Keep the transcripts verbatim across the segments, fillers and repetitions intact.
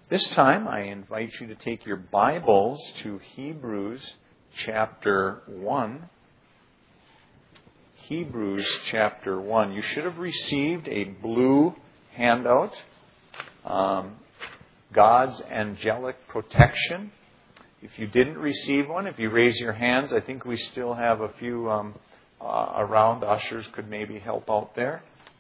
This time, I invite you to take your Bibles to Hebrews chapter one. Hebrews chapter one. You should have received a blue handout, um, God's Angelic Protection. If you didn't receive one, if you raise your hands, I think we still have a few um, uh, around. Ushers could maybe help out there.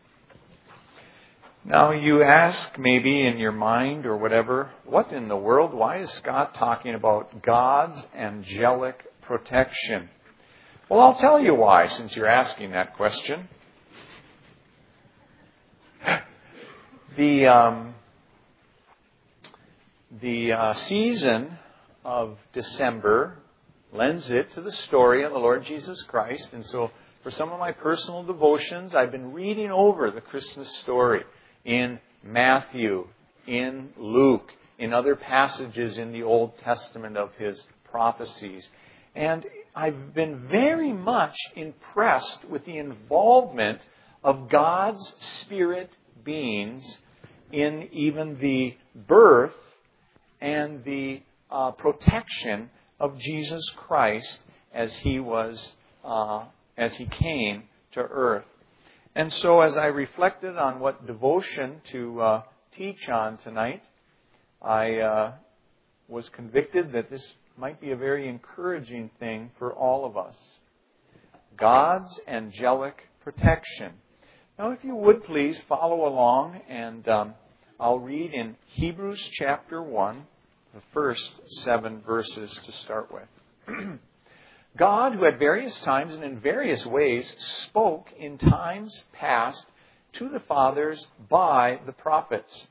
Now you ask maybe in your mind or whatever, what in the world, why is Scott talking about God's angelic protection? Well, I'll tell you why, since you're asking that question. The, um, the uh, season of December lends it to the story of the Lord Jesus Christ. And so for some of my personal devotions, I've been reading over the Christmas story in Matthew, in Luke, in other passages in the Old Testament of his prophecies. And I've been very much impressed with the involvement of God's Spirit beings in even the birth and the uh, protection of Jesus Christ as he was, uh, as he came to earth. And so as I reflected on what devotion to uh, teach on tonight, I uh, was convicted that this might be a very encouraging thing for all of us. God's angelic protection. Now, if you would please follow along, and um, I'll read in Hebrews chapter one, the first seven verses to start with. God, who at various times and in various ways spoke in times past to the fathers by the prophets,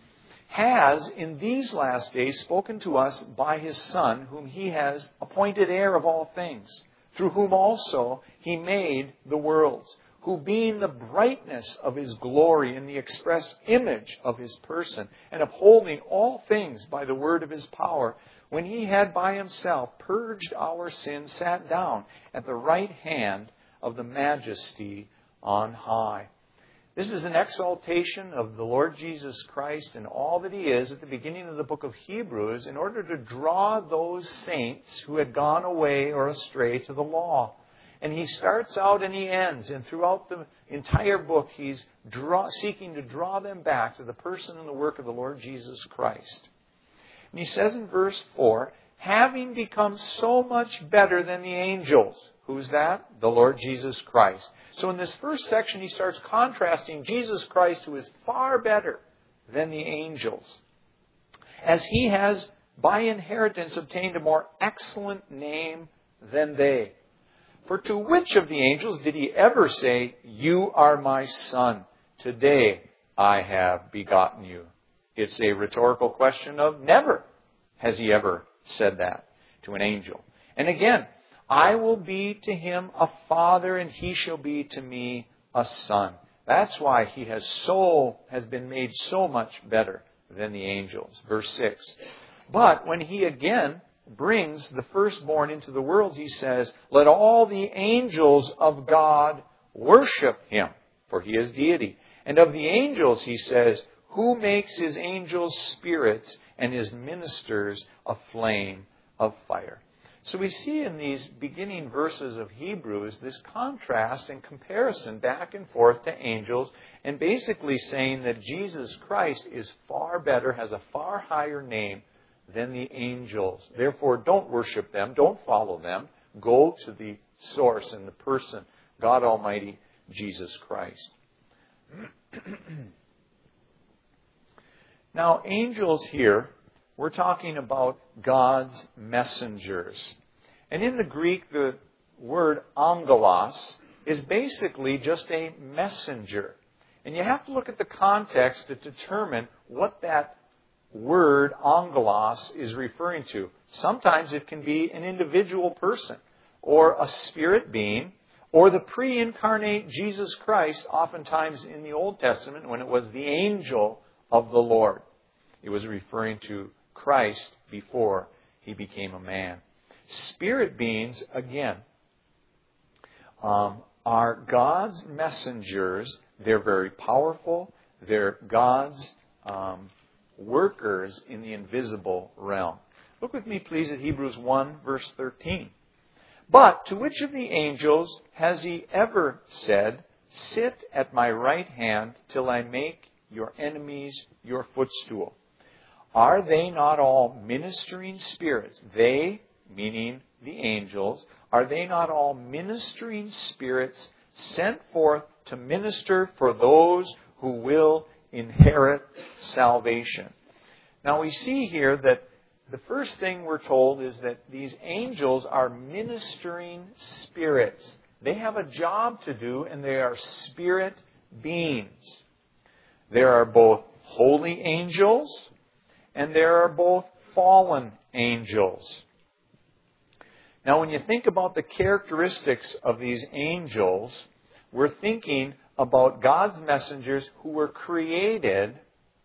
has in these last days spoken to us by his Son, whom he has appointed heir of all things, through whom also he made the worlds, who being the brightness of his glory and the express image of his person, and upholding all things by the word of his power, when he had by himself purged our sins, sat down at the right hand of the majesty on high. This is an exaltation of the Lord Jesus Christ and all that he is at the beginning of the book of Hebrews in order to draw those saints who had gone away or astray to the law. And he starts out and he ends. And throughout the entire book, he's draw, seeking to draw them back to the person and the work of the Lord Jesus Christ. And he says in verse four, having become so much better than the angels. Who's that? The Lord Jesus Christ. So in this first section, he starts contrasting Jesus Christ, who is far better than the angels, as he has by inheritance obtained a more excellent name than they. For to which of the angels did he ever say, you are my son, today I have begotten you? It's a rhetorical question of never has he ever said that to an angel. And again, I will be to him a father, and he shall be to me a son. That's why he has so has been made so much better than the angels. Verse six. But when he again brings the firstborn into the world, he says, let all the angels of God worship him, for he is deity. And of the angels, he says, who makes his angels spirits and his ministers a flame of fire. So we see in these beginning verses of Hebrews this contrast and comparison back and forth to angels, and basically saying that Jesus Christ is far better, has a far higher name than the angels. Therefore, don't worship them, don't follow them. Go to the source and the person, God Almighty, Jesus Christ. Now, angels here, we're talking about God's messengers. And in the Greek, the word angelos is basically just a messenger. And you have to look at the context to determine what that word angelos is referring to. Sometimes it can be an individual person, or a spirit being, or the pre-incarnate Jesus Christ, oftentimes in the Old Testament when it was the angel of the Lord. It was referring to Christ before he became a man. Spirit beings, again, um, are God's messengers. They're very powerful. They're God's um, workers in the invisible realm. Look with me, please, at Hebrews one, verse thirteen. But to which of the angels has he ever said, "Sit at my right hand till I make your enemies your footstool"? Are they not all ministering spirits? They, meaning the angels, are they not all ministering spirits sent forth to minister for those who will inherit salvation? Now we see here that the first thing we're told is that these angels are ministering spirits. They have a job to do, and they are spirit beings. There are both holy angels, and there are both fallen angels. Now, when you think about the characteristics of these angels, we're thinking about God's messengers who were created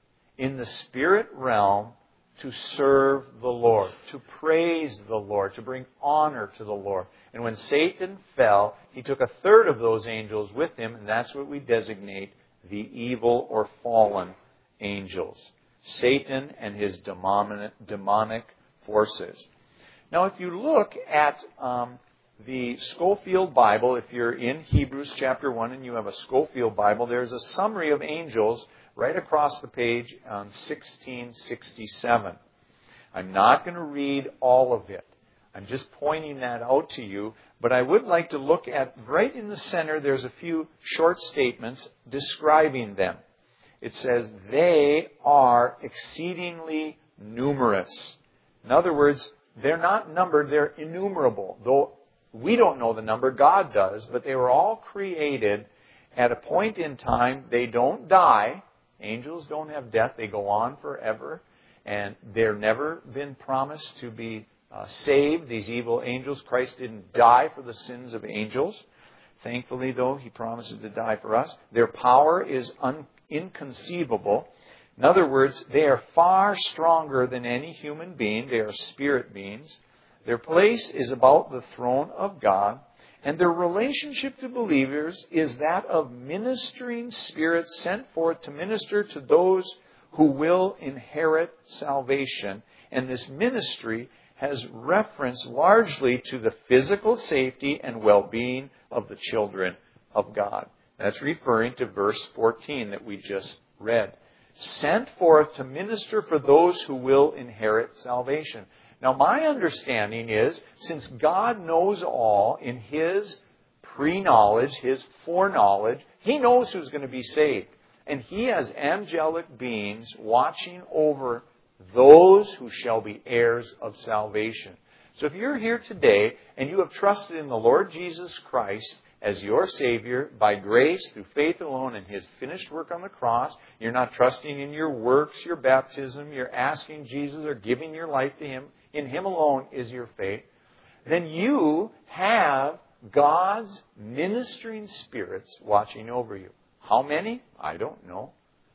in the spirit realm to serve the Lord, to praise the Lord, to bring honor to the Lord. And when Satan fell, he took a third of those angels with him, and that's what we designate the evil or fallen angels. Satan and his demonic, demonic forces. Now, if you look at um, the Scofield Bible, if you're in Hebrews chapter one and you have a Scofield Bible, there's a summary of angels right across the page on sixteen sixty-seven. I'm not going to read all of it. I'm just pointing that out to you. But I would like to look at, right in the center, there's a few short statements describing them. It says, they are exceedingly numerous. In other words, they're not numbered, they're innumerable. Though we don't know the number, God does. But they were all created at a point in time. They don't die. Angels don't have death. They go on forever. And they're never been promised to be uh, saved, these evil angels. Christ didn't die for the sins of angels. Thankfully, though, He promises to die for us. Their power is un- inconceivable. In other words, they are far stronger than any human being. They are spirit beings. Their place is about the throne of God. And their relationship to believers is that of ministering spirits sent forth to minister to those who will inherit salvation. And this ministry has reference largely to the physical safety and well-being of the children of God. That's referring to verse fourteen that we just read. Sent forth to minister for those who will inherit salvation. Now, my understanding is, since God knows all in His pre-knowledge, His foreknowledge, He knows who's going to be saved. And He has angelic beings watching over those who shall be heirs of salvation. So if you're here today and you have trusted in the Lord Jesus Christ as your Savior by grace through faith alone in His finished work on the cross, you're not trusting in your works, your baptism, you're asking Jesus or giving your life to Him, in Him alone is your faith, then you have God's ministering spirits watching over you. How many? I don't know.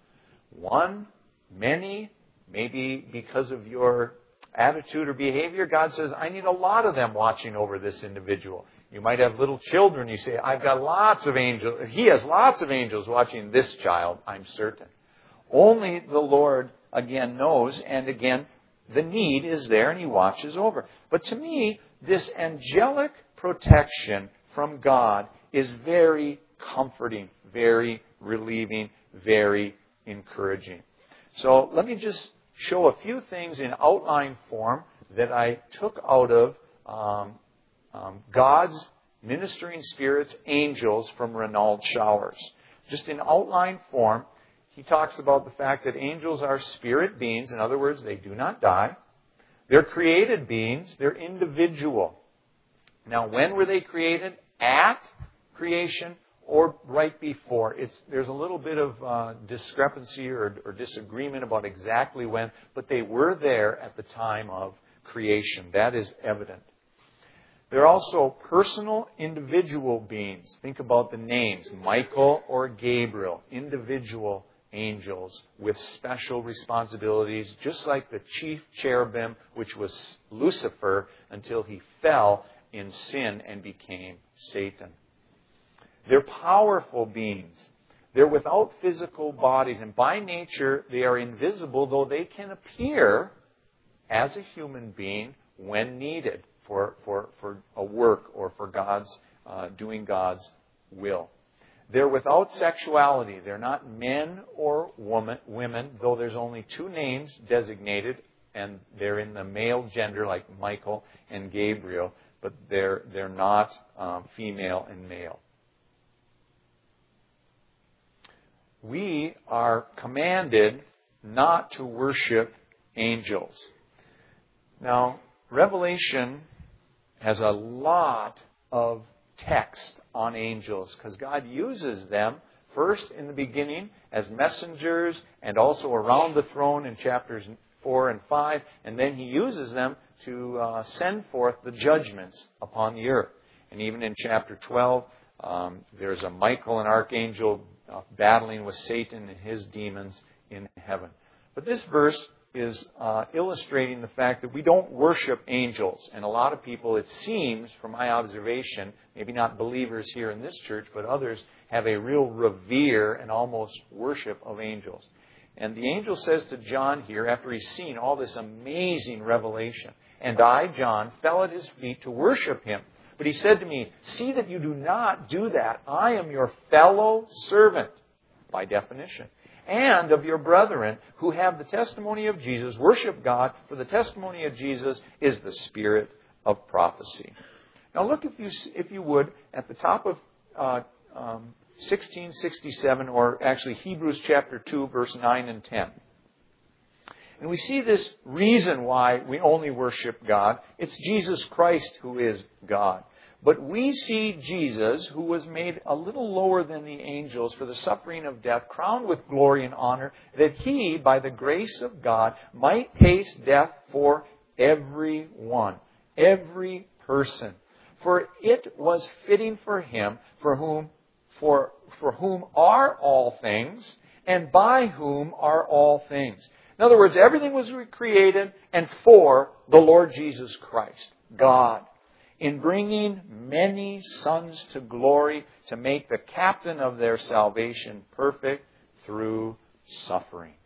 One, many, maybe because of your attitude or behavior, God says, I need a lot of them watching over this individual. You might have little children. You say, I've got lots of angels. He has lots of angels watching this child, I'm certain. Only the Lord, again, knows, and again, the need is there, and He watches over. But to me, this angelic protection from God is very comforting, very relieving, very encouraging. So let me just show a few things in outline form that I took out of um, um, God's ministering spirits, angels, from Renald Showers. Just in outline form, he talks about the fact that angels are spirit beings. In other words, they do not die. They're created beings. They're individual. Now, when were they created? At creation or right before? It's, there's a little bit of uh, discrepancy or, or disagreement about exactly when, but they were there at the time of creation. That is evident. They're also personal, individual beings. Think about the names, Michael or Gabriel, individual angels with special responsibilities, just like the chief cherubim, which was Lucifer, until he fell in sin and became Satan. They're powerful beings. They're without physical bodies, and by nature they are invisible, though they can appear as a human being when needed for, for, for a work or for God's uh, doing God's will. They're without sexuality. They're not men or woman, women, though there's only two names designated, and they're in the male gender like Michael and Gabriel, but they're, they're not um, female and male. We are commanded not to worship angels. Now, Revelation has a lot of text on angels because God uses them first in the beginning as messengers and also around the throne in chapters four and five, and then He uses them to uh, send forth the judgments upon the earth. And even in chapter twelve, um, there's a Michael, an archangel, uh, battling with Satan and his demons in heaven. But this verse is uh, illustrating the fact that we don't worship angels. And a lot of people, it seems, from my observation, maybe not believers here in this church, but others, have a real revere and almost worship of angels. And the angel says to John here, after he's seen all this amazing revelation, "And I, John, fell at his feet to worship him. But he said to me, 'See that you do not do that. I am your fellow servant,'" by definition, "and of your brethren who have the testimony of Jesus. Worship God, for the testimony of Jesus is the spirit of prophecy." Now look, if you if you would, at the top of uh, um, sixteen sixty-seven, or actually Hebrews chapter two, verse nine and ten. And we see this reason why we only worship God. It's Jesus Christ who is God. But we see Jesus, who was made a little lower than the angels for the suffering of death, crowned with glory and honor, that He, by the grace of God, might taste death for everyone, every person. For it was fitting for Him, for whom, for, for whom are all things, and by whom are all things. In other words, everything was created and for the Lord Jesus Christ, God, in bringing many sons to glory to make the captain of their salvation perfect through suffering.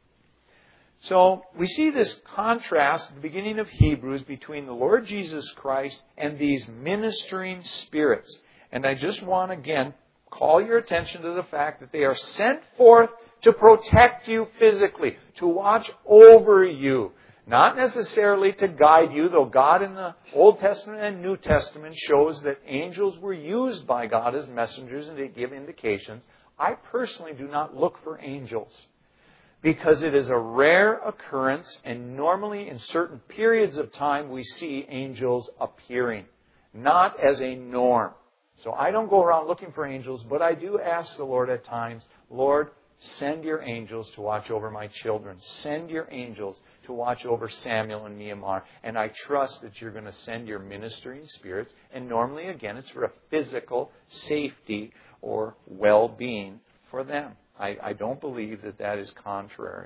So we see this contrast at the beginning of Hebrews between the Lord Jesus Christ and these ministering spirits. And I just want again call your attention to the fact that they are sent forth to protect you physically, to watch over you. Not necessarily to guide you, though God in the Old Testament and New Testament shows that angels were used by God as messengers and to give indications. I personally do not look for angels because it is a rare occurrence, and normally in certain periods of time we see angels appearing, not as a norm. So I don't go around looking for angels, but I do ask the Lord at times, "Lord, send your angels to watch over my children. Send your angels to watch over Samuel and Nehemiah." And I trust that you're going to send your ministering spirits. And normally, again, it's for a physical safety or well-being for them. I, I don't believe that that is contrary.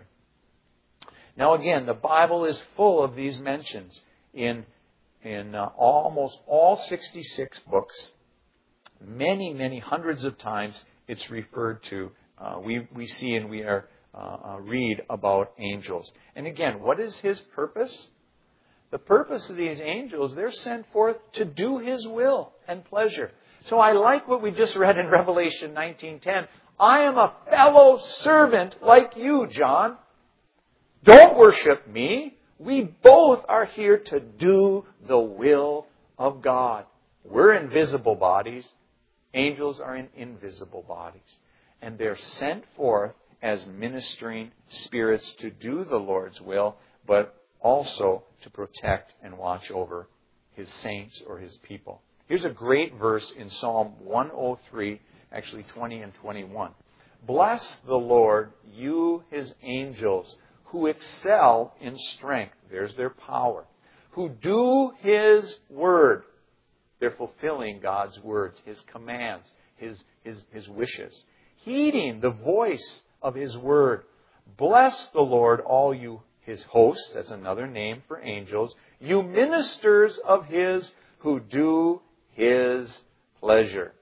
Now, again, the Bible is full of these mentions in, in uh, almost all sixty-six books. Many, many hundreds of times it's referred to. Uh, we, we see and we are uh, uh, read about angels. And again, what is His purpose? The purpose of these angels, they're sent forth to do His will and pleasure. So I like what we just read in Revelation nineteen ten. "I am a fellow servant like you, John. Don't worship me. We both are here to do the will of God." We're in visible bodies. Angels are in invisible bodies. And they're sent forth as ministering spirits to do the Lord's will, but also to protect and watch over His saints or His people. Here's a great verse in Psalm one oh three, actually twenty and twenty-one. "Bless the Lord, you His angels, who excel in strength." There's their power. "Who do His word." They're fulfilling God's words, His commands, His, His, His wishes. "Heeding the voice of His word. Bless the Lord, all you His hosts." That's another name for angels. "You ministers of His who do His pleasure."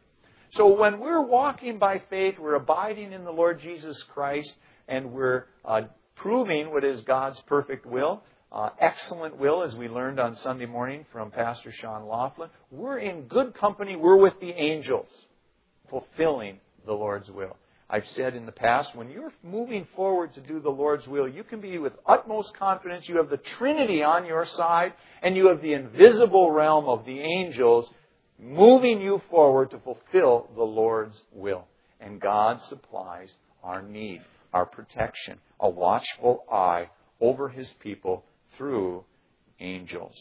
So when we're walking by faith, we're abiding in the Lord Jesus Christ, and we're uh, proving what is God's perfect will, uh, excellent will, as we learned on Sunday morning from Pastor Sean Laughlin. We're in good company. We're with the angels, fulfilling the Lord's will. I've said in the past, when you're moving forward to do the Lord's will, you can be with utmost confidence. You have the Trinity on your side, and you have the invisible realm of the angels moving you forward to fulfill the Lord's will. And God supplies our need, our protection, a watchful eye over His people through angels.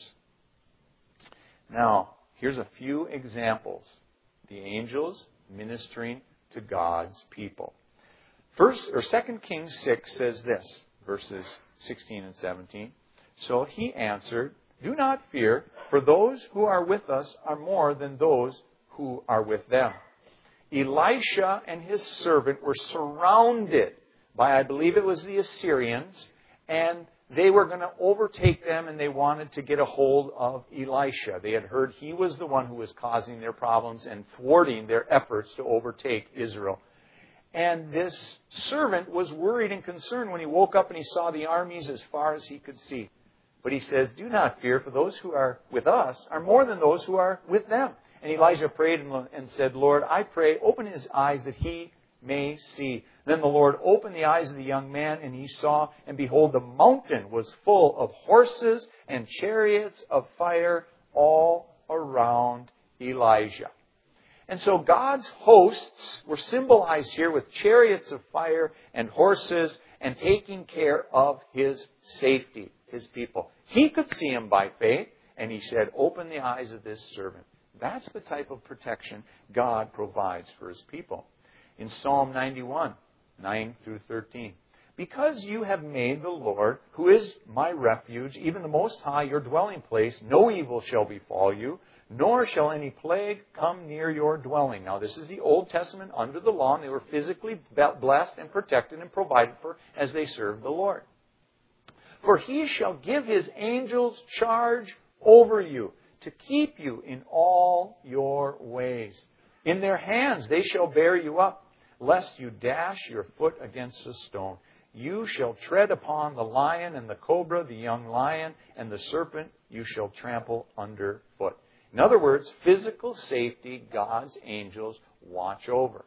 Now, here's a few examples. The angels ministering to God's people. First or Second Kings six says this, verses sixteen and seventeen. So he answered, "Do not fear, for those who are with us are more than those who are with them." Elisha and his servant were surrounded by, I believe it was the Assyrians, and they were going to overtake them, and they wanted to get a hold of Elisha. They had heard he was the one who was causing their problems and thwarting their efforts to overtake Israel. And this servant was worried and concerned when he woke up and he saw the armies as far as he could see. But he says, "Do not fear, for those who are with us are more than those who are with them." And Elijah prayed and said, "Lord, I pray, open his eyes that he may see." Then the Lord opened the eyes of the young man, and he saw, and behold, the mountain was full of horses and chariots of fire all around Elijah. And so God's hosts were symbolized here with chariots of fire and horses and taking care of His safety, His people. He could see him by faith, and he said, "Open the eyes of this servant." That's the type of protection God provides for His people. In Psalm ninety-one, nine through thirteen. "Because you have made the Lord, who is my refuge, even the Most High, your dwelling place, no evil shall befall you, nor shall any plague come near your dwelling." Now, this is the Old Testament under the law, and they were physically blessed and protected and provided for as they served the Lord. "For He shall give His angels charge over you, to keep you in all your ways. In their hands they shall bear you up, lest you dash your foot against a stone. You shall tread upon the lion and the cobra, the young lion, and the serpent you shall trample underfoot." In other words, physical safety, God's angels watch over.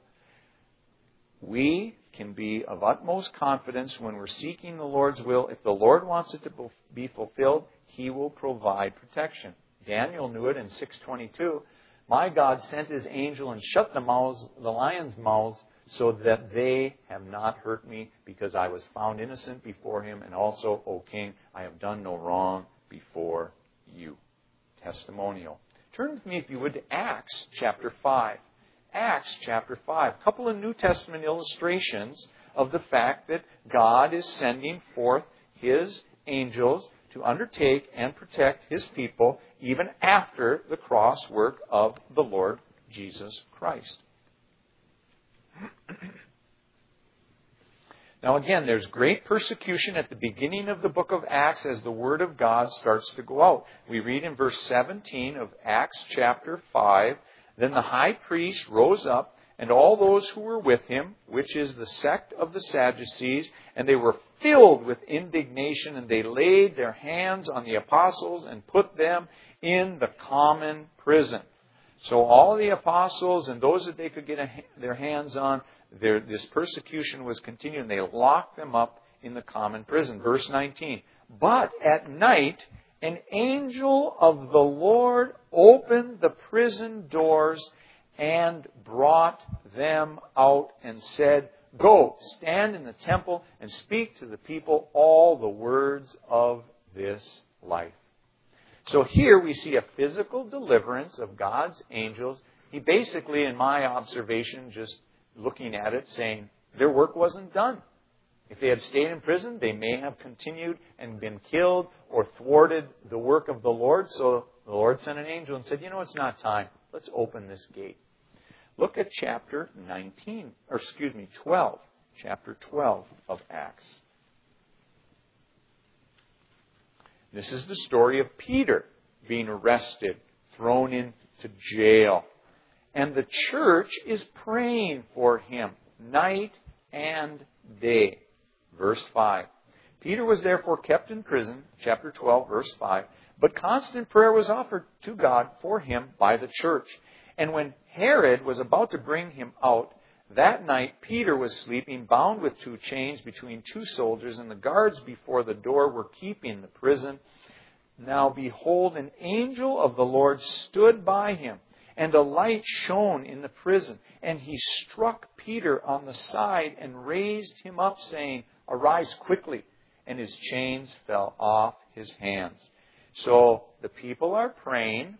We can be of utmost confidence when we're seeking the Lord's will. If the Lord wants it to be fulfilled, He will provide protection. Daniel knew it in six twenty-two. "My God sent His angel and shut the mouths, the lions' mouths, so that they have not hurt me, because I was found innocent before Him. And also, O King, I have done no wrong before you." Testimonial. Turn with me, if you would, to Acts chapter five. Acts chapter five. A couple of New Testament illustrations of the fact that God is sending forth His angels to undertake and protect His people even after the cross work of the Lord Jesus Christ. Now again, there's great persecution at the beginning of the book of Acts as the Word of God starts to go out. We read in verse seventeen of Acts chapter five, "Then the high priest rose up, and all those who were with him, which is the sect of the Sadducees, and they were filled with indignation, and they laid their hands on the apostles and put them in the common prison." So all the apostles and those that they could get a, their hands on, their, this persecution was continuing. They locked them up in the common prison. Verse nineteen. "But at night an angel of the Lord opened the prison doors and brought them out and said, 'Go, stand in the temple and speak to the people all the words of this life.'" So here we see a physical deliverance of God's angels. He basically, in my observation, just looking at it, saying their work wasn't done. If they had stayed in prison, they may have continued and been killed or thwarted the work of the Lord. So the Lord sent an angel and said, "You know, it's not time. Let's open this gate." Look at chapter nineteen, or excuse me, twelve. Chapter twelve of Acts. This is the story of Peter being arrested, thrown into jail. and the church is praying for him night and day. Verse five. Peter was therefore kept in prison, chapter twelve, verse five. But constant prayer was offered to God for him by the church. And when Herod was about to bring him out, that night Peter was sleeping, bound with two chains between two soldiers, and the guards before the door were keeping the prison. Now behold, an angel of the Lord stood by him, and a light shone in the prison. And he struck Peter on the side and raised him up, saying, Arise quickly. And his chains fell off his hands. So the people are praying.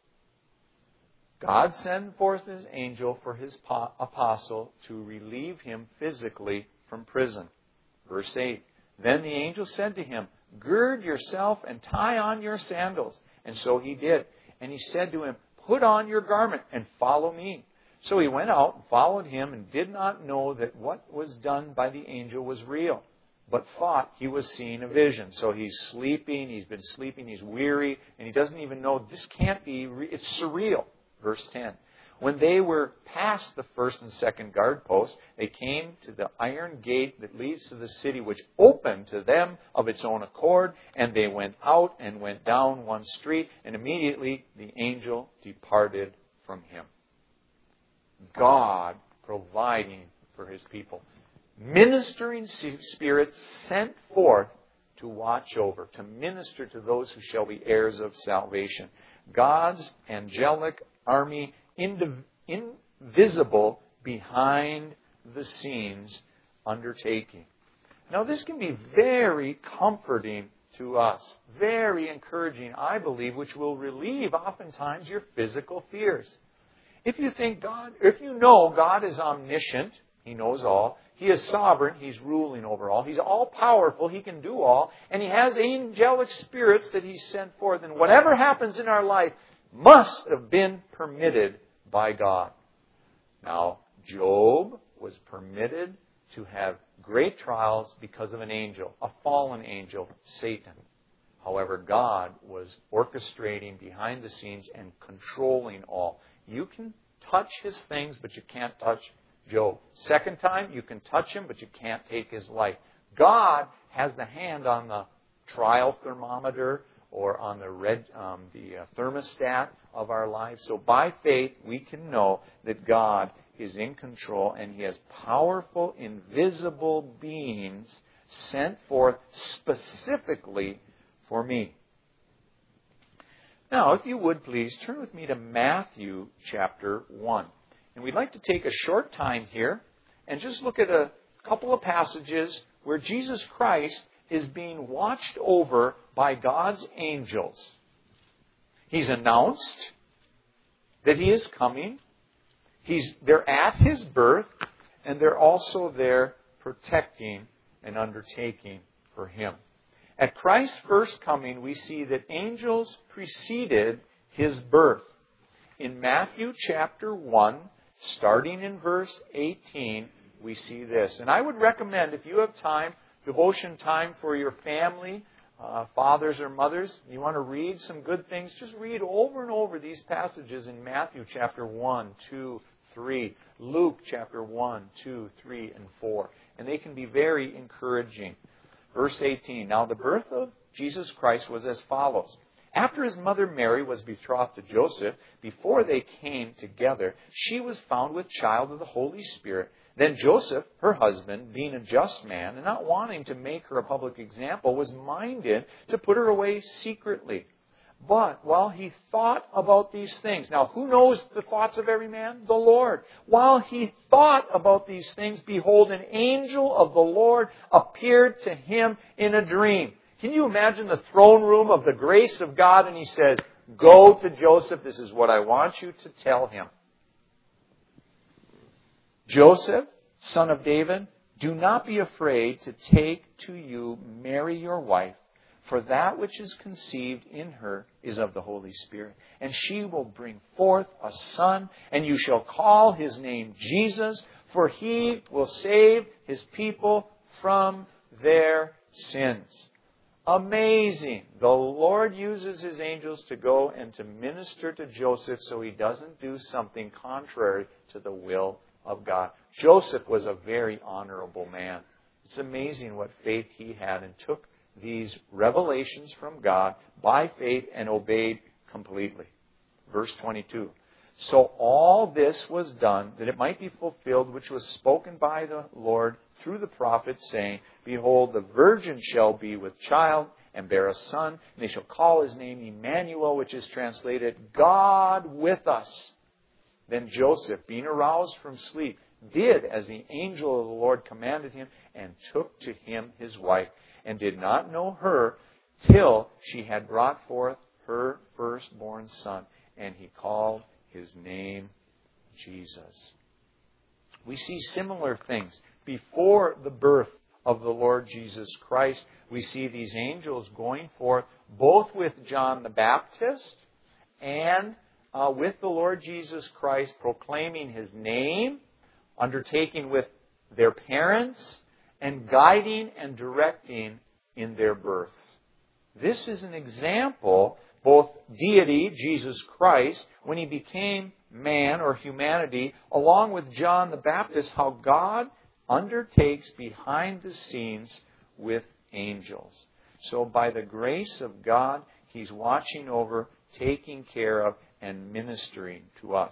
God sent forth his angel for his apostle to relieve him physically from prison. Verse eight. Then the angel said to him, Gird yourself and tie on your sandals. And so he did. And he said to him, Put on your garment and follow me. So he went out and followed him and did not know that what was done by the angel was real, but thought he was seeing a vision. So he's sleeping, he's been sleeping, he's weary, and he doesn't even know this can't be, re- it's surreal. Verse ten. When they were past the first and second guard posts, they came to the iron gate that leads to the city, which opened to them of its own accord, and they went out and went down one street, and immediately the angel departed from him. God providing for his people. Ministering spirits sent forth to watch over, to minister to those who shall be heirs of salvation. God's angelic army, indiv- invisible behind the scenes, undertaking. Now this can be very comforting to us, very encouraging, I believe, which will relieve oftentimes your physical fears. If you think God, if you know God is omniscient, He knows all, He is sovereign, He's ruling over all, He's all-powerful, He can do all, and He has angelic spirits that He sent forth, and whatever happens in our life must have been permitted by God. Now, Job was permitted to have great trials because of an angel, a fallen angel, Satan. However, God was orchestrating behind the scenes and controlling all. You can touch his things, but you can't touch Job. Second time, you can touch him, but you can't take his life. God has the hand on the trial thermometer or on the red, um, the uh, thermostat of our lives. So by faith, we can know that God is in control and He has powerful, invisible beings sent forth specifically for me. Now, if you would please, turn with me to Matthew chapter one. And we'd like to take a short time here and just look at a couple of passages where Jesus Christ is being watched over by God's angels. He's announced that He is coming. He's, they're at His birth, and they're also there protecting and undertaking for Him. At Christ's first coming, we see that angels preceded His birth. In Matthew chapter one, starting in verse eighteen, we see this. And I would recommend, if you have time, devotion time for your family, uh, fathers or mothers, you want to read some good things, just read over and over these passages in Matthew chapter one, two, three, Luke chapter one, two, three, and four. And they can be very encouraging. Verse eighteen, now the birth of Jesus Christ was as follows. After His mother Mary was betrothed to Joseph, before they came together, she was found with child of the Holy Spirit. Then Joseph, her husband, being a just man and not wanting to make her a public example, was minded to put her away secretly. But while he thought about these things, now who knows the thoughts of every man? The Lord. While he thought about these things, behold, an angel of the Lord appeared to him in a dream. Can you imagine the throne room of the grace of God? And he says, go to Joseph. This is what I want you to tell him. Joseph, son of David, do not be afraid to take to you Mary your wife, for that which is conceived in her is of the Holy Spirit. And she will bring forth a son, and you shall call his name Jesus, for he will save his people from their sins. Amazing. The Lord uses His angels to go and to minister to Joseph so he doesn't do something contrary to the will of God. Joseph was a very honorable man. It's amazing what faith he had and took these revelations from God by faith and obeyed completely. Verse twenty-two. So all this was done that it might be fulfilled which was spoken by the Lord through the prophet, saying, Behold, the virgin shall be with child and bear a son, and they shall call his name Emmanuel, which is translated, God with us. Then Joseph, being aroused from sleep, did as the angel of the Lord commanded him, and took to him his wife, and did not know her till she had brought forth her firstborn son, and he called his name Jesus. We see similar things. Before the birth of the Lord Jesus Christ, we see these angels going forth both with John the Baptist and uh, with the Lord Jesus Christ, proclaiming His name, undertaking with their parents, and guiding and directing in their birth. This is an example, both deity, Jesus Christ, when He became man or humanity, along with John the Baptist, how God undertakes behind the scenes with angels. So by the grace of God, He's watching over, taking care of, and ministering to us.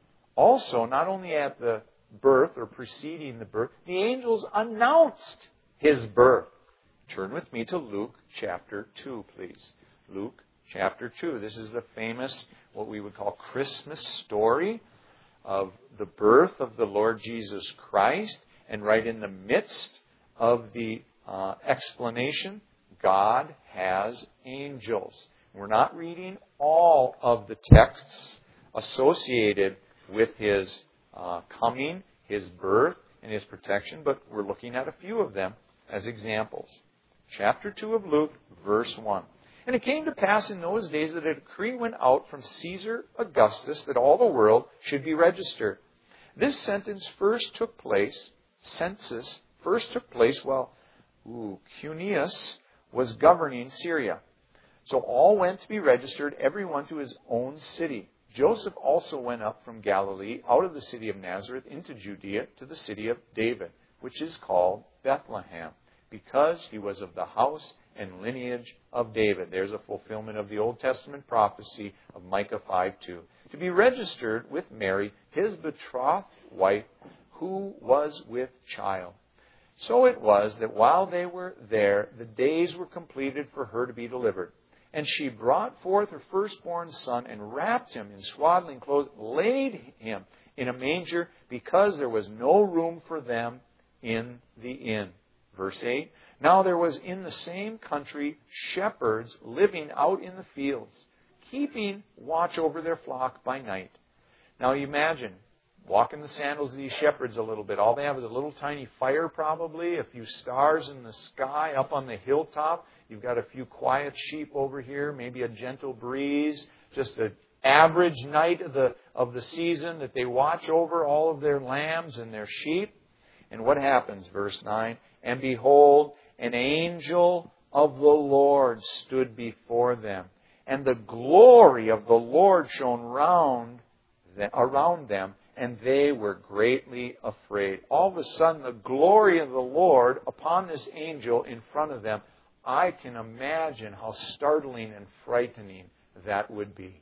Also, not only at the birth or preceding the birth, the angels announced His birth. Turn with me to Luke chapter two, please. Luke chapter two. This is the famous, what we would call Christmas story of the birth of the Lord Jesus Christ. And right in the midst of the uh, explanation, God has angels. We're not reading all of the texts associated with His uh, coming, His birth, and His protection, but we're looking at a few of them as examples. Chapter two of Luke, verse one. And it came to pass in those days that a decree went out from Caesar Augustus that all the world should be registered. This sentence first took place, census first took place while ooh, Quirinius was governing Syria. So all went to be registered, everyone to his own city. Joseph also went up from Galilee, out of the city of Nazareth, into Judea, to the city of David, which is called Bethlehem, because he was of the house and lineage of David. There's a fulfillment of the Old Testament prophecy of Micah five two. To be registered with Mary, his betrothed wife, who was with child. So it was that while they were there, the days were completed for her to be delivered. And she brought forth her firstborn son and wrapped him in swaddling clothes, laid him in a manger, because there was no room for them in the inn. Verse eight. Now there was in the same country shepherds living out in the fields, keeping watch over their flock by night. Now you imagine, walk in the sandals of these shepherds a little bit. All they have is a little tiny fire probably, a few stars in the sky up on the hilltop. You've got a few quiet sheep over here, maybe a gentle breeze, just an average night of the, of the season that they watch over all of their lambs and their sheep. And what happens? Verse nine. And behold, an angel of the Lord stood before them, and the glory of the Lord shone round them, around them, and they were greatly afraid. All of a sudden, the glory of the Lord upon this angel in front of them, I can imagine how startling and frightening that would be.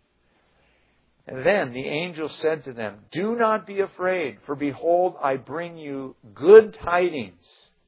And then the angel said to them, Do not be afraid, for behold, I bring you good tidings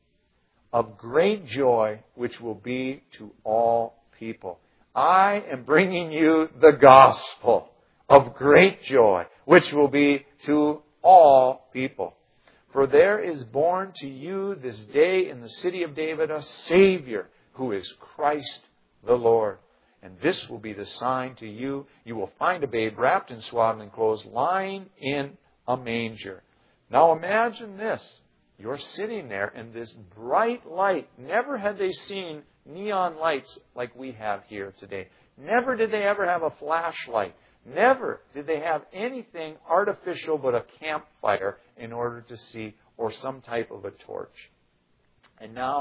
of great joy, which will be to all people. I am bringing you the gospel of great joy, which will be to all people. For there is born to you this day in the city of David a Savior, who is Christ the Lord. And this will be the sign to you. You will find a babe wrapped in swaddling clothes, lying in a manger. Now imagine this. You're sitting there and this bright light. Never had they seen neon lights like we have here today. Never did they ever have a flashlight. Never did they have anything artificial but a campfire in order to see, or some type of a torch. And now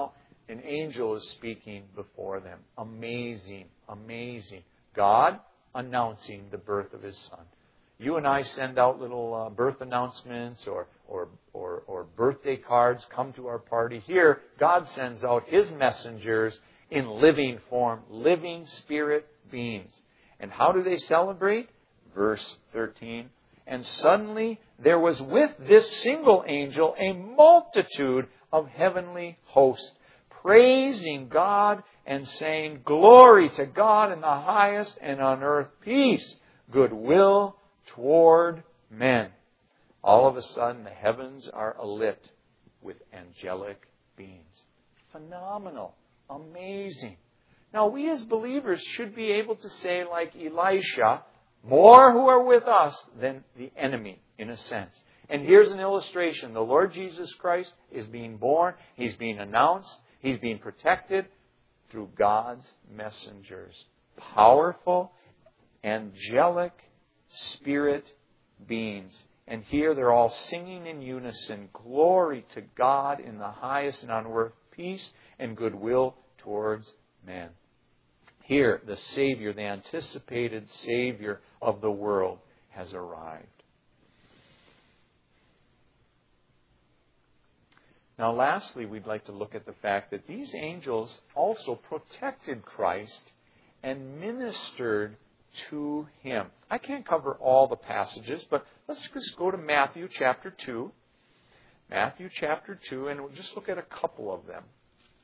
an angel is speaking before them. Amazing, amazing. God announcing the birth of His Son. You and I send out little uh, birth announcements or, or, or, or birthday cards, come to our party. Here, God sends out His messengers in living form, living spirit beings. And how do they celebrate? Verse thirteen. And suddenly there was with this single angel a multitude of heavenly hosts, praising God and saying, Glory to God in the highest, and on earth peace, goodwill toward men. All of a sudden the heavens are alit with angelic beings. Phenomenal. Amazing. Now we as believers should be able to say like Elisha, more who are with us than the enemy, in a sense. And here's an illustration. The Lord Jesus Christ is being born. He's being announced. He's being protected through God's messengers. Powerful, angelic, spirit beings. And here they're all singing in unison, Glory to God in the highest, and on earth peace and goodwill towards men. Here, the Savior, the anticipated Savior of the world, has arrived. Now, lastly, we'd like to look at the fact that these angels also protected Christ and ministered to Him. I can't cover all the passages, but let's just go to Matthew chapter two. Matthew chapter two, and we'll just look at a couple of them.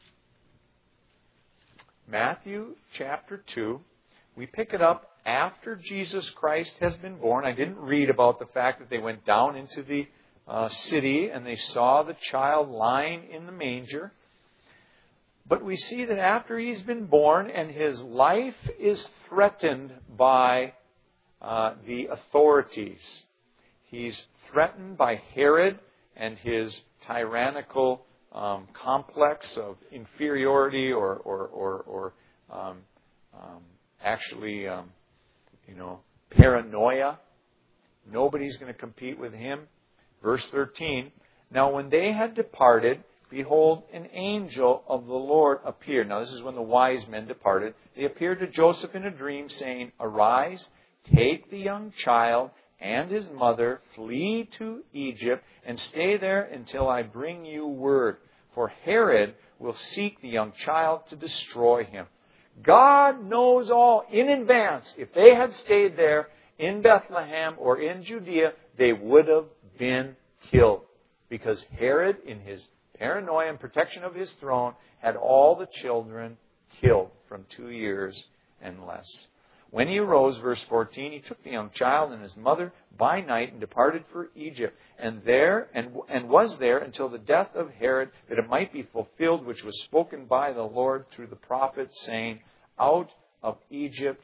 Matthew chapter two, we pick it up after Jesus Christ has been born. I didn't read about the fact that they went down into the uh, city and they saw the child lying in the manger. But we see that after He's been born and His life is threatened by uh, the authorities. He's threatened by Herod and his tyrannical Um, complex of inferiority or or or, or um, um, actually um, you know paranoia. Nobody's going to compete with him. Verse thirteen. Now when they had departed, behold, an angel of the Lord appeared. Now this is when the wise men departed. They appeared to Joseph in a dream, saying, Arise, take the young child and his mother, flee to Egypt, and stay there until I bring you word. For Herod will seek the young child to destroy him. God knows all in advance. If they had stayed there in Bethlehem or in Judea, they would have been killed. Because Herod, in his paranoia and protection of his throne, had all the children killed from two years and less. When he arose, verse fourteen, he took the young child and his mother by night and departed for Egypt, and there and and was there until the death of Herod, that it might be fulfilled which was spoken by the Lord through the prophet, saying, Out of Egypt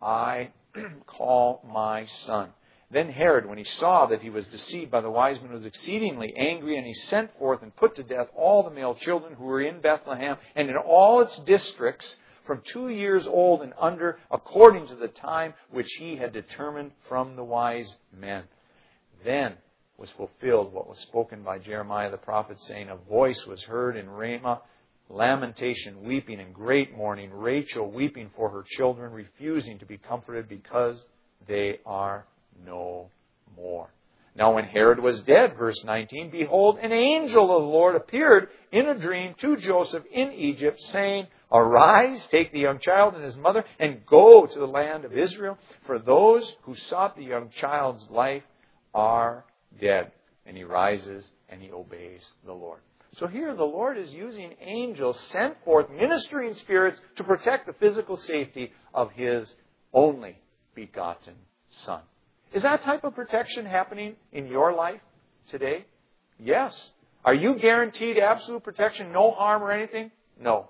I call my son. Then Herod, when he saw that he was deceived by the wise men, was exceedingly angry, and he sent forth and put to death all the male children who were in Bethlehem and in all its districts, from two years old and under, according to the time which he had determined from the wise men. Then was fulfilled what was spoken by Jeremiah the prophet, saying, A voice was heard in Ramah, lamentation, weeping, and great mourning, Rachel weeping for her children, refusing to be comforted because they are no more. Now when Herod was dead, verse nineteen, behold, an angel of the Lord appeared in a dream to Joseph in Egypt, saying, Arise, take the young child and his mother, and go to the land of Israel, for those who sought the young child's life are dead. And he rises and he obeys the Lord. So here the Lord is using angels sent forth, ministering spirits, to protect the physical safety of His only begotten Son. Is that type of protection happening in your life today? Yes. Are you guaranteed absolute protection, no harm or anything? No.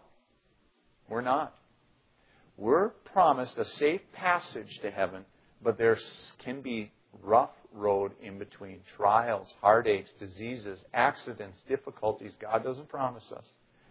We're not. We're promised a safe passage to heaven, but there can be rough road in between. Trials, heartaches, diseases, accidents, difficulties. God doesn't promise us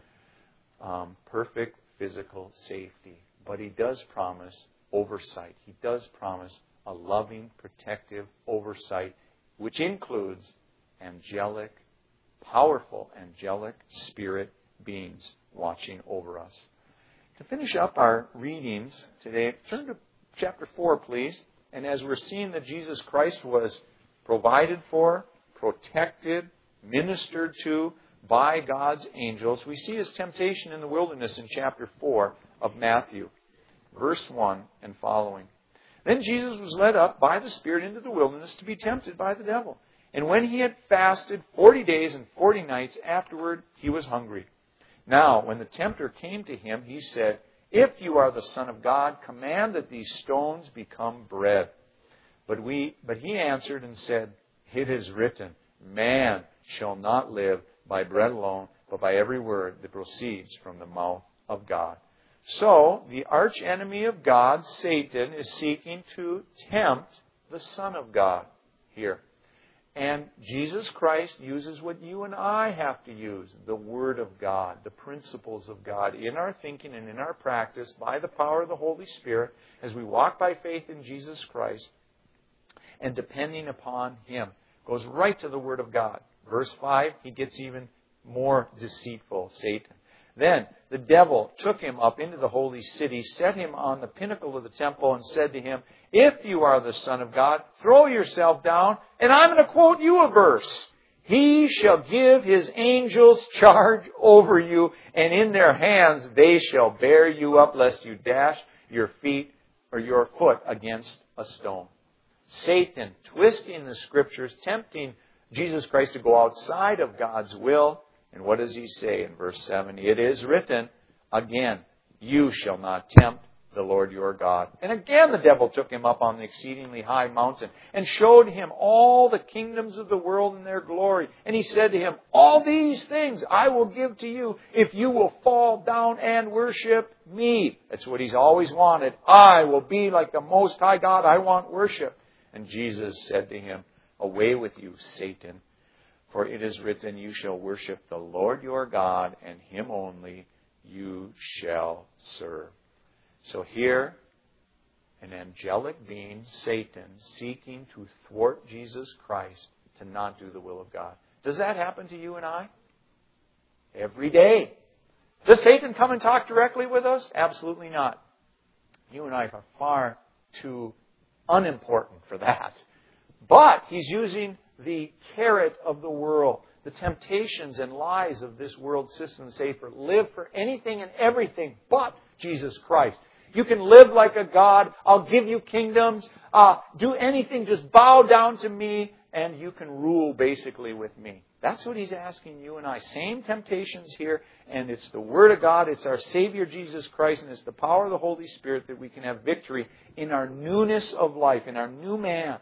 um, perfect physical safety, but He does promise oversight. He does promise a loving, protective oversight, which includes angelic, powerful angelic spirit beings watching over us. To finish up our readings today, turn to chapter four, please. And as we're seeing that Jesus Christ was provided for, protected, ministered to by God's angels, we see his temptation in the wilderness in chapter four of Matthew, verse one and following. Then Jesus was led up by the Spirit into the wilderness to be tempted by the devil. And when he had fasted forty days and forty nights, afterward he was hungry. Now, when the tempter came to him, he said, "If you are the Son of God, command that these stones become bread." But we, but he answered and said, "It is written, man shall not live by bread alone, but by every word that proceeds from the mouth of God." So, the archenemy of God, Satan, is seeking to tempt the Son of God here. And Jesus Christ uses what you and I have to use, the Word of God, the principles of God, in our thinking and in our practice, by the power of the Holy Spirit, as we walk by faith in Jesus Christ, and depending upon Him. Goes right to the Word of God. Verse five, he gets even more deceitful, Satan. Then the devil took him up into the holy city, set him on the pinnacle of the temple, and said to him, "If you are the Son of God, throw yourself down." And I'm going to quote you a verse. "He shall give His angels charge over you, and in their hands they shall bear you up, lest you dash your feet or your foot against a stone." Satan, twisting the Scriptures, tempting Jesus Christ to go outside of God's will. And what does he say in verse seven? "It is written, again, you shall not tempt the Lord your God." And again the devil took him up on the exceedingly high mountain and showed him all the kingdoms of the world and their glory. And he said to him, "All these things I will give to you if you will fall down and worship me." That's what he's always wanted. I will be like the Most High God. I want worship. And Jesus said to him, "Away with you, Satan. For it is written, you shall worship the Lord your God, and Him only you shall serve." So here, an angelic being, Satan, seeking to thwart Jesus Christ to not do the will of God. Does that happen to you and I? Every day. Does Satan come and talk directly with us? Absolutely not. You and I are far too unimportant for that. But he's using the carrot of the world, the temptations and lies of this world system to say, for live for anything and everything but Jesus Christ. You can live like a God. I'll give you kingdoms. Uh, do anything. Just bow down to me and you can rule basically with me. That's what he's asking you and I. Same temptations here, and it's the Word of God, it's our Savior Jesus Christ, and it's the power of the Holy Spirit that we can have victory in our newness of life, in our new man.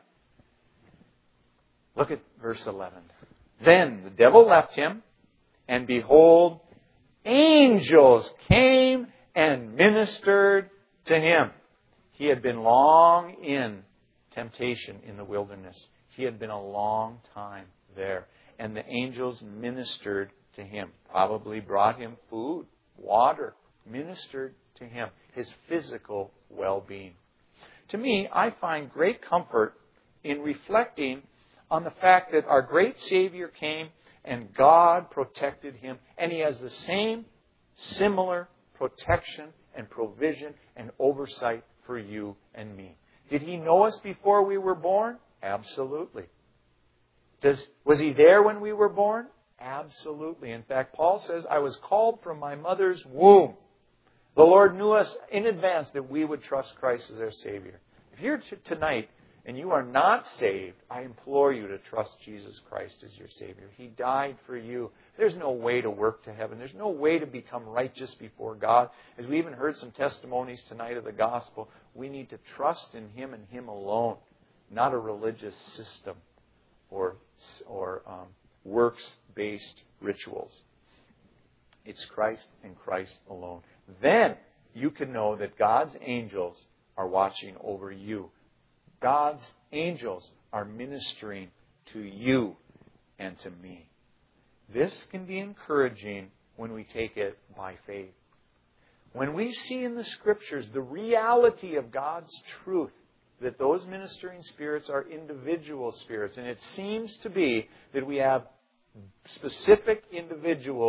Look at verse eleven. "Then the devil left him, and behold, angels came and ministered to him." He had been long in temptation in the wilderness. He had been a long time there. And the angels ministered to him. Probably brought him food, water, ministered to him. His physical well-being. To me, I find great comfort in reflecting on the fact that our great Savior came and God protected him. And He has the same similar protection and provision and oversight for you and me. Did He know us before we were born? Absolutely. Does, was He there when we were born? Absolutely. In fact, Paul says, "I was called from my mother's womb." The Lord knew us in advance that we would trust Christ as our Savior. If you're t- tonight and you are not saved, I implore you to trust Jesus Christ as your Savior. He died for you. There's no way to work to heaven. There's no way to become righteous before God. As we even heard some testimonies tonight of the gospel, we need to trust in Him and Him alone, not a religious system or or um, works-based rituals. It's Christ and Christ alone. Then you can know that God's angels are watching over you. God's angels are ministering to you and to me. This can be encouraging when we take it by faith. When we see in the Scriptures the reality of God's truth, that those ministering spirits are individual spirits. And it seems to be that we have specific individuals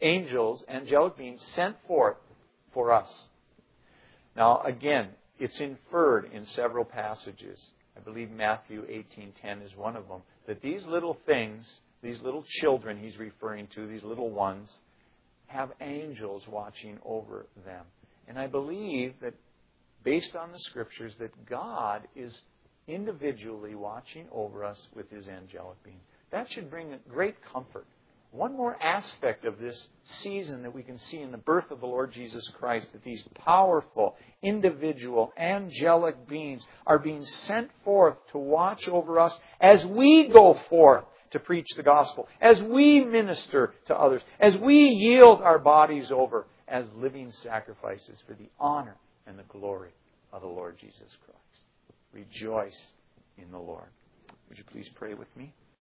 angels, angelic beings, sent forth for us. Now, again, it's inferred in several passages. I believe Matthew eighteen ten is one of them. That these little things, these little children he's referring to, these little ones, have angels watching over them. And I believe that, based on the Scriptures, that God is individually watching over us with His angelic being. That should bring great comfort. One more aspect of this season that we can see in the birth of the Lord Jesus Christ, that these powerful, individual, angelic beings are being sent forth to watch over us as we go forth to preach the gospel, as we minister to others, as we yield our bodies over as living sacrifices for the honor and the glory of the Lord Jesus Christ. Rejoice in the Lord. Would you please pray with me?